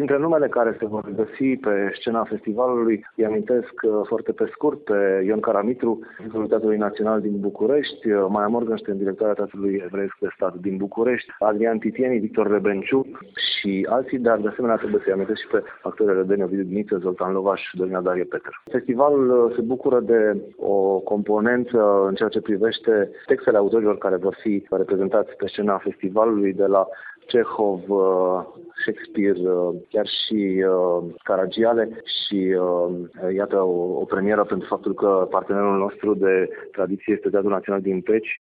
Printre numele care se vor găsi pe scena festivalului, îi amintesc foarte pe scurt pe Ion Caramitru, directorul Teatrului Național din București, Maia Morgenstern, directoarea Teatrului Evreiesc de Stat din București, Adrian Titieni, Victor Rebenciu și alții, dar de asemenea trebuie să-i amintesc și pe actorii Rădeni, Ovidiu Diniță, Zoltan Lovaș și Dorina Darie Peter. Festivalul se bucură de o componență în ceea ce privește textele autorilor care vor fi reprezentați pe scena festivalului, de la Cehov, Shakespeare, chiar și Caragiale și iată o premieră pentru faptul că partenerul nostru de tradiție este Teatrul Național din Peci